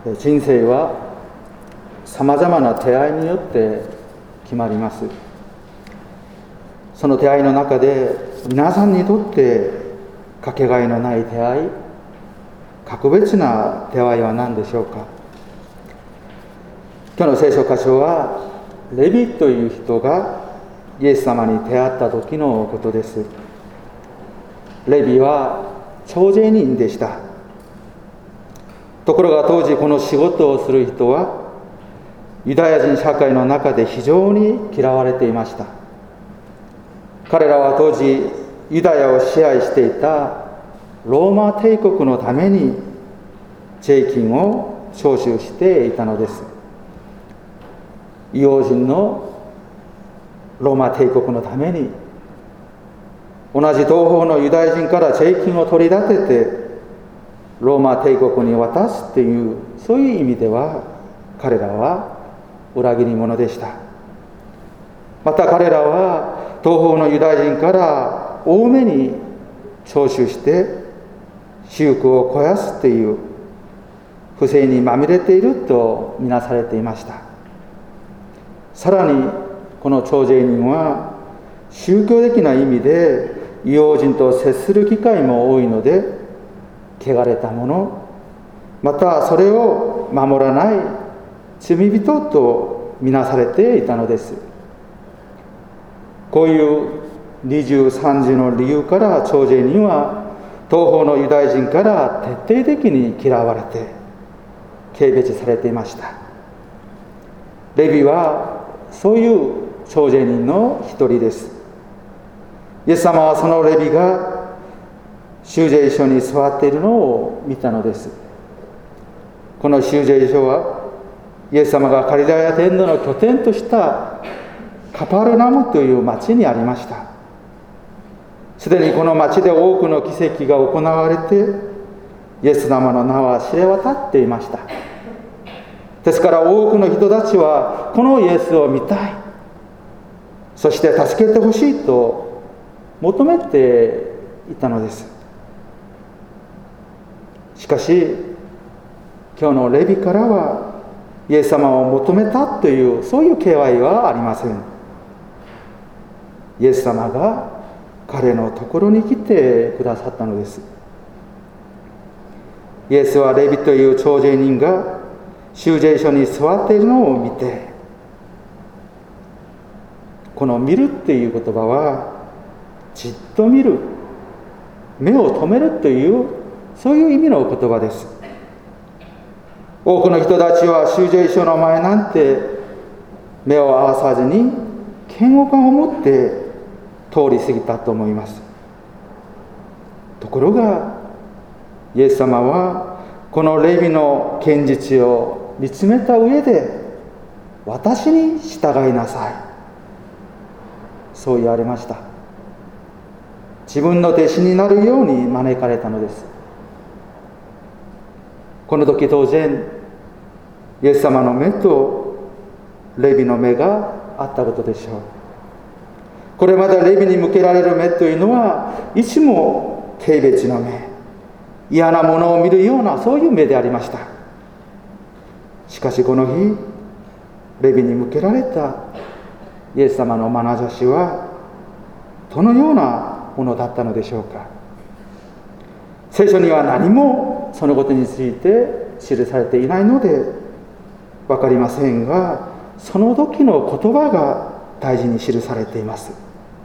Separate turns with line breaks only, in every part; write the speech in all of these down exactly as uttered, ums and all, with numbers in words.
人生はさまざまな出会いによって決まります。その出会いの中で皆さんにとってかけがえのない出会い、格別な出会いは何でしょうか。今日の聖書箇所はレビという人がイエス様に出会った時のことです。レビは徴税人でした。ところが当時この仕事をする人はユダヤ人社会の中で非常に嫌われていました。彼らは当時ユダヤを支配していたローマ帝国のために税金を徴収していたのです。異邦人のローマ帝国のために同じ同胞のユダヤ人から税金を取り立ててローマ帝国に渡すという、そういう意味では彼らは裏切り者でした。また彼らは同胞のユダヤ人から多めに徴収して私欲を肥やすという不正にまみれているとみなされていました。さらにこの徴税人は宗教的な意味で異邦人と接する機会も多いので、汚れたもの、またそれを守らない罪人とみなされていたのです。こういう二重三重の理由から徴税人は同胞のユダヤ人から徹底的に嫌われて軽蔑されていました。レビはそういう徴税人の一人です。イエス様はそのレビが修税所に座っているのを見たのです。この修税所はイエス様がガリラヤ伝道の拠点としたカパルナムという町にありました。すでにこの町で多くの奇跡が行われてイエス様の名は知れ渡っていました。ですから多くの人たちはこのイエスを見たい、そして助けてほしいと求めていたのです。しかし今日のレビからはイエス様を求めたというそういう気配はありません。イエス様が彼のところに来てくださったのです。イエスはレビという徴税人が修税所に座っているのを見て、この見るっていう言葉はじっと見る、目を留めるというそういう意味の言葉です。多くの人たちは修税所の前なんて目を合わさずに嫌悪感を持って通り過ぎたと思います。ところがイエス様はこのレビの堅実を見つめた上で、私に従いなさい、そう言われました。自分の弟子になるように招かれたのです。この時当然イエス様の目とレビの目があったことでしょう。これまでレビに向けられる目というのはいつも軽蔑の目、嫌なものを見るようなそういう目でありました。しかしこの日レビに向けられたイエス様の眼差しはどのようなものだったのでしょうか。聖書には何もそのことについて記されていないので分かりませんが、その時の言葉が大事に記されています。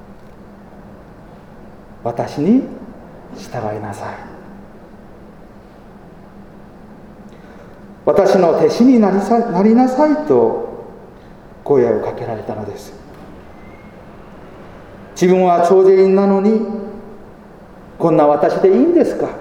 私に従いなさい、私の弟子になりさ、なりなさいと声をかけられたのです。自分は徴税人なのにこんな私でいいんですか。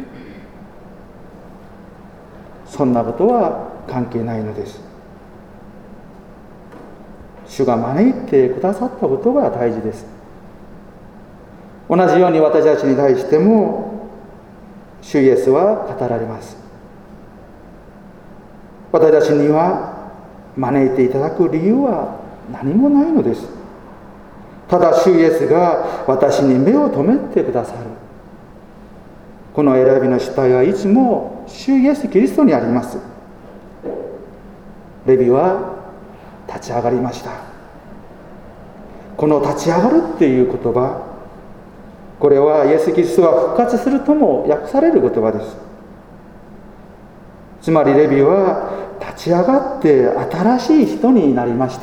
そんなことは関係ないのです。主が招いてくださったことが大事です。同じように私たちに対しても主イエスは語られます。私たちには招いていただく理由は何もないのです。ただ主イエスが私に目を留めてくださる。この選びの主体はいつも主イエスキリストにあります。 レビは立ち上がりました。この立ち上がるっていう言葉、これはイエス・キリストが復活するとも訳される言葉です。つまりレビは立ち上がって新しい人になりました。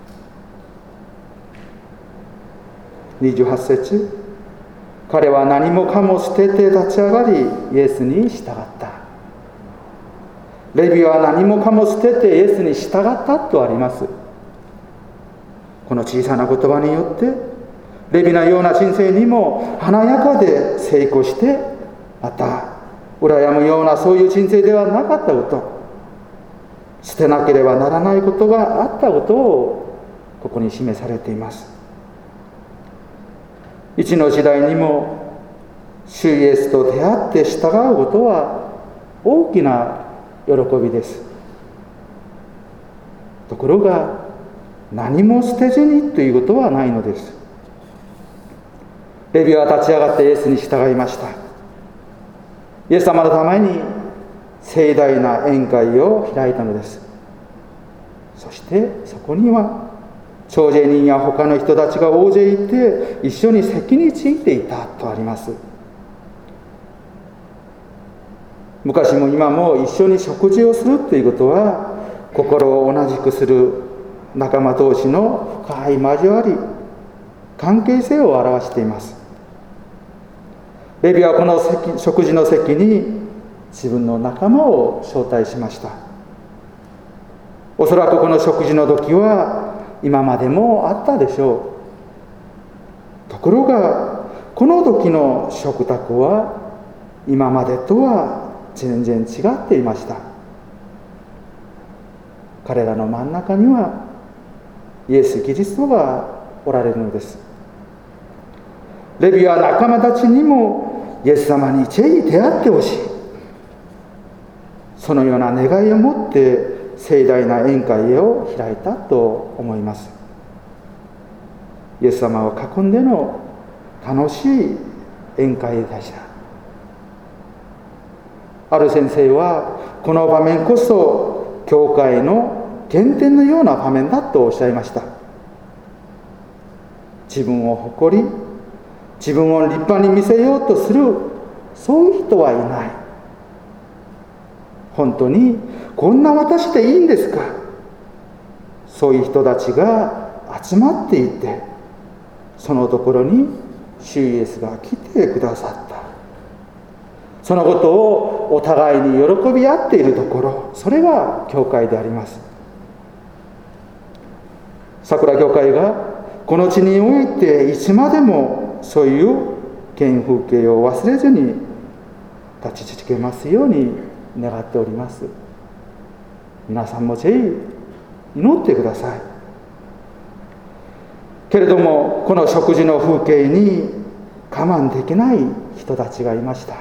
にじゅうはち節、彼は何もかも捨てて立ち上がりイエスに従った。レビは何もかも捨ててイエスに従ったとあります。この小さな言葉によってレビのような人生にも華やかで成功して、また羨むようなそういう人生ではなかったこと、捨てなければならないことがあったことをここに示されています。いつの時代にも主イエスと出会って従うことは大きな喜びです。ところが何も捨てずにということはないのです。レビは立ち上がってイエスに従いました。イエス様のために盛大な宴会を開いたのです。そしてそこには徴税人や他の人たちが大勢いて、一緒に席についていたとあります。昔も今も一緒に食事をするということは、心を同じくする仲間同士の深い交わり、関係性を表しています。レビはこの席食事の席に自分の仲間を招待しました。おそらくこの食事の時は今までもあったでしょう。ところがこの時の食卓は今までとは全然違っていました。彼らの真ん中にはイエス・キリストがおられるのです。レビは仲間たちにもイエス様にぜひ出会ってほしい、そのような願いを持って盛大な宴会を開いたと思います。イエス様を囲んでの楽しい宴会でした。ある先生はこの場面こそ教会の原点のような場面だとおっしゃいました。自分を誇り、自分を立派に見せようとするそういう人はいない。本当にこんな私でいいんですか、そういう人たちが集まっていて、そのところに主イエスが来てくださった。そのことをお互いに喜び合っているところ、それが教会であります。桜教会がこの地においていつまでもそういう原風景を忘れずに立ち続けますように願っております。皆さんもぜひ祈ってください。けれどもこの食事の風景に我慢できない人たちがいました。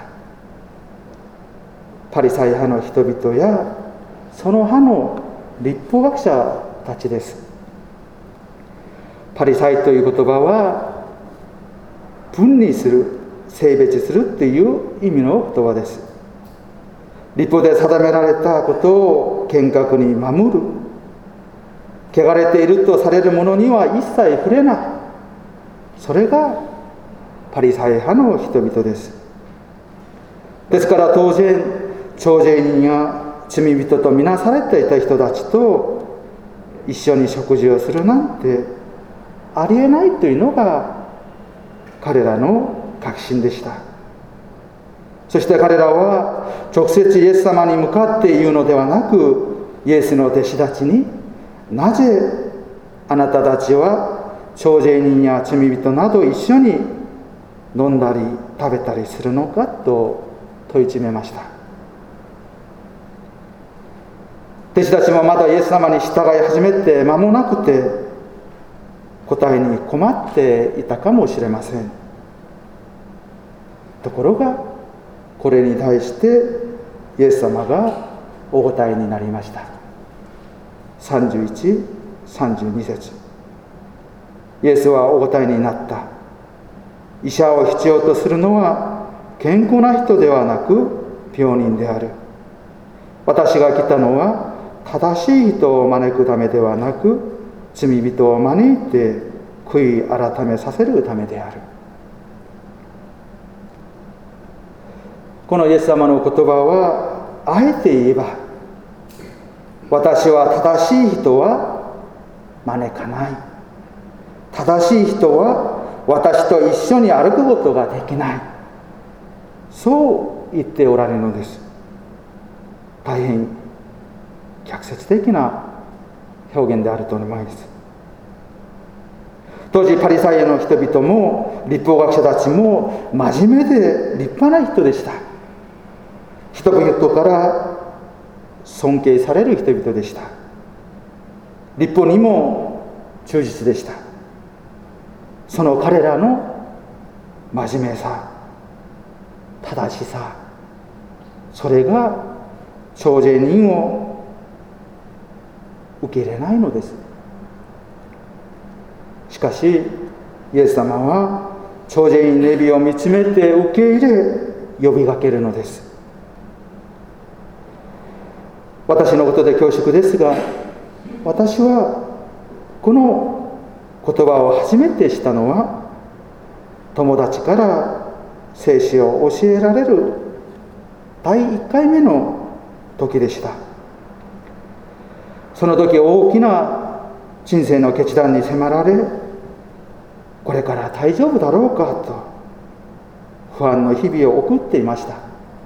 パリサイ派の人々やその派の律法学者たちです。パリサイという言葉は分離する、性別するという意味の言葉です。律法で定められたことを厳格に守る、汚れているとされるものには一切触れない、それがパリサイ派の人々です。ですから当然徴税人や罪人とみなされていた人たちと一緒に食事をするなんてありえないというのが彼らの確信でした。そして彼らは直接イエス様に向かって言うのではなく、イエスの弟子たちに、なぜあなたたちは徴税人や罪人など一緒に飲んだり食べたりするのかと問い詰めました。弟子たちもまだイエス様に従い始めて間もなくて答えに困っていたかもしれません。ところがこれに対してイエス様がお答えになりました。さんじゅういち、さんじゅうに節、イエスはお答えになった。医者を必要とするのは健康な人ではなく病人である。私が来たのは正しい人を招くためではなく、罪人を招いて悔い改めさせるためである。このイエス様の言葉は、あえて言えば、私は正しい人は招かない。正しい人は私と一緒に歩くことができない。そう言っておられるのです。大変逆説的な表現であると思います。当時パリサイ人の人々も律法学者たちも真面目で立派な人でした。人々から尊敬される人々でした。律法にも忠実でした。その彼らの真面目さ、正しさ、それが徴税人を受け入れないのです。しかしイエス様は徴税人レビを見つめて受け入れ、呼びかけるのです。私のことで恐縮ですが、私はこの言葉を初めてしたのは、友達から聖書を教えられるだいいっかいめの時でした。その時大きな人生の決断に迫られ、これから大丈夫だろうかと不安の日々を送っていました。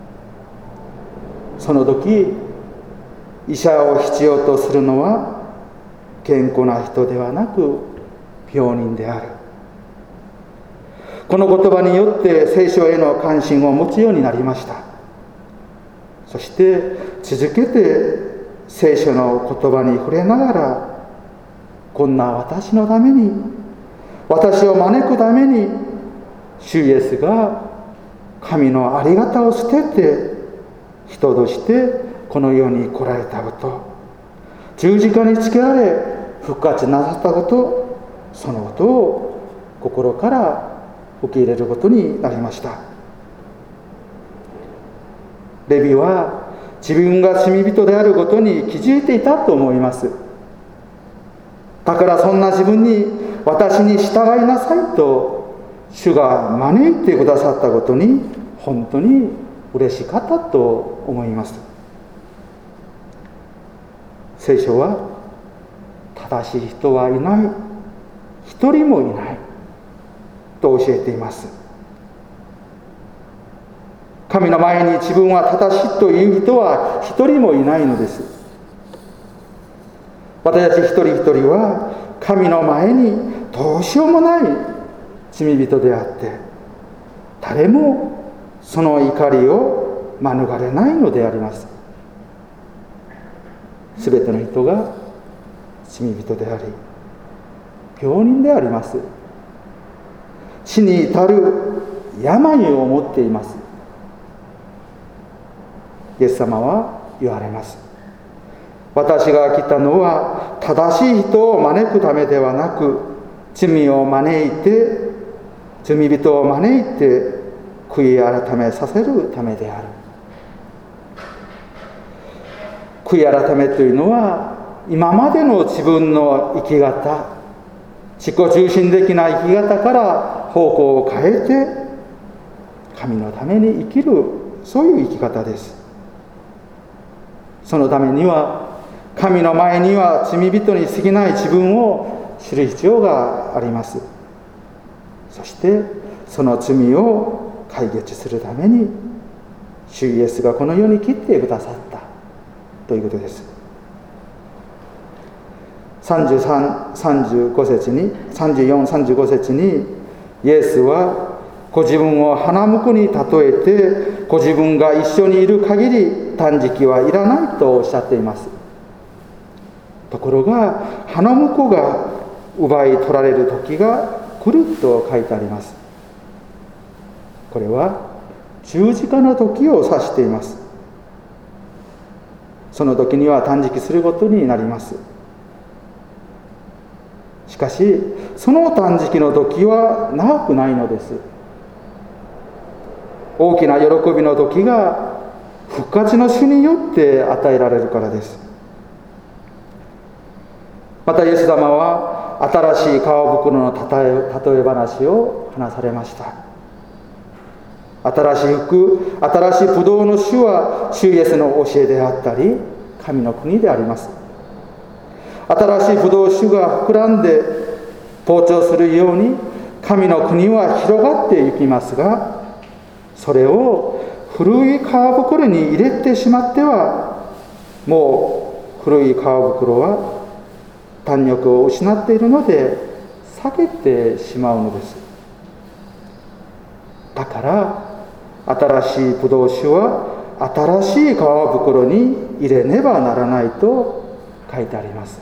その時、医者を必要とするのは健康な人ではなく病人である。この言葉によって聖書への関心を持つようになりました。そして続けて聖書の言葉に触れながら、こんな私のために、私を招くために、主イエスが神のありがたを捨てて人としてこの世に来られたこと、十字架につけられ復活なさったこと、そのことを心から受け入れることになりました。レビは自分が罪人であることに気づいていたと思います。だからそんな自分に、私に従いなさいと主が招いてくださったことに本当に嬉しかったと思います。聖書は正しい人はいない、一人もいないと教えています。神の前に自分は正しいという人は一人もいないのです。私たち一人一人は神の前にどうしようもない罪人であって、誰もその怒りを免れないのであります。すべての人が罪人であり、病人であります。死に至る病を持っています。イエス様は言われます。私が来たのは正しい人を招くためではなく、罪を招いて、罪人を招いて悔い改めさせるためである。悔い改めというのは、今までの自分の生き方、自己中心的な生き方から方向を変えて神のために生きる、そういう生き方です。そのためには、神の前には罪人に過ぎない自分を知る必要があります。そしてその罪を解決するために主イエスがこの世に来てくださったということです。さんじゅうさん、さんじゅうご節に、さんじゅうよん、さんじゅうご節に、イエスはご自分を花婿に例えて、ご自分が一緒にいる限り断食はいらないとおっしゃっています。ところが、花婿が奪い取られる時が来ると書いてあります。これは十字架の時を指しています。その時には断食することになります。しかしその断食の時は長くないのです。大きな喜びの時が復活の主によって与えられるからです。 またイエス様は新しい皮袋の例え話を話されました。新しい服、新しいブドウの種は主イエスの教えであったり、神の国であります。新しいブドウ種が膨らんで膨張するように、神の国は広がっていきますが、それを古い皮袋に入れてしまっては、もう古い皮袋は弾力を失っているので裂けてしまうのです。だから新しいブドウ酒は新しい皮袋に入れねばならないと書いてあります。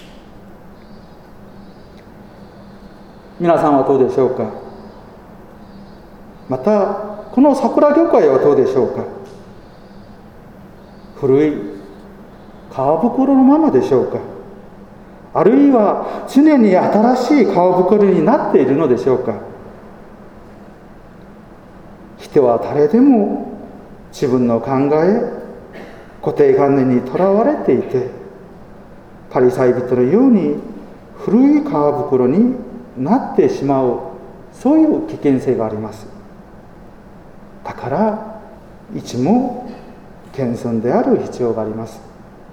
皆さんはどうでしょうか。またこの桜業界はどうでしょうか。古い皮袋のままでしょうか。あるいは常に新しい皮袋になっているのでしょうか。人は誰でも自分の考え、固定観念にとらわれていて、パリサイ人のように古い皮袋になってしまう、そういう危険性があります。だからいつも謙遜である必要があります。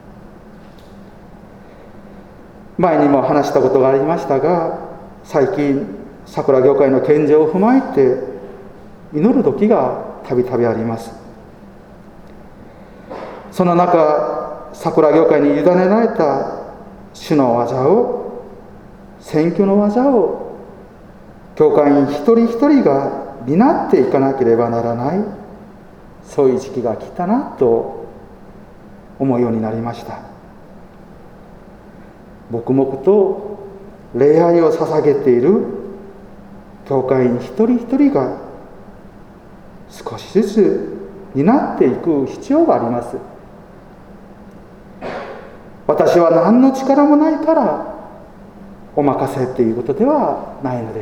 前にも話したことがありましたが、最近桜業界の現状を踏まえて祈る時がたびたびあります。その中、桜業界に委ねられた主の技を、選挙の技を教会員一人一人が担っていかなければならない、そういう時期が来たなと思うようになりました。黙々と礼拝を捧げている教会員一人一人が少しずつ担っていく必要があります。私は何の力もないからお任せということではないのです。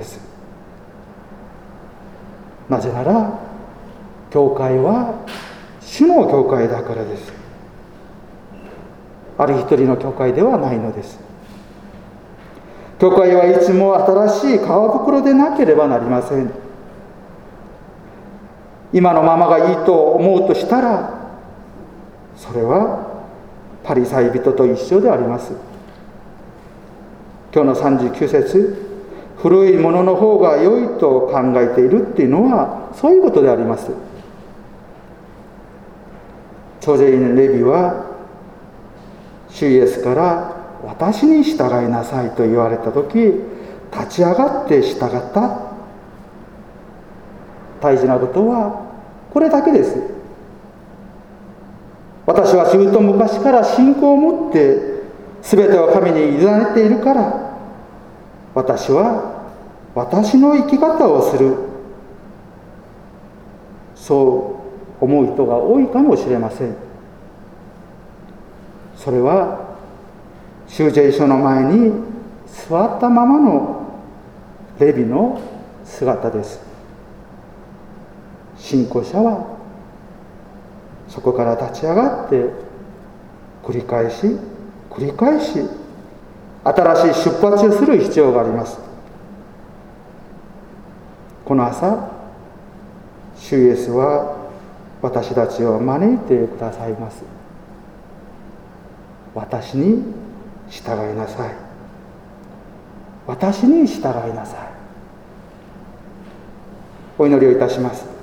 なぜなら教会は主の教会だからです。ある一人の教会ではないのです。教会はいつも新しい皮袋でなければなりません。今のままがいいと思うとしたら、それはパリサイ人と一緒であります。今日のさんじゅうきゅう節、古いものの方が良いと考えているっていうのはそういうことであります。徴税員レビは主イエスから私に従いなさいと言われたとき、立ち上がって従った。大事なことはこれだけです。私はずっと昔から信仰を持って全てを神に委ねているから、私は私の生き方をする、そう思う人が多いかもしれません。それは修税所の前に座ったままのレビの姿です。信仰者はそこから立ち上がって繰り返し繰り返し新しい出発をする必要があります。この朝、主イエスは私たちを招いてくださいます。私に従いなさい。私に従いなさい。お祈りをいたします。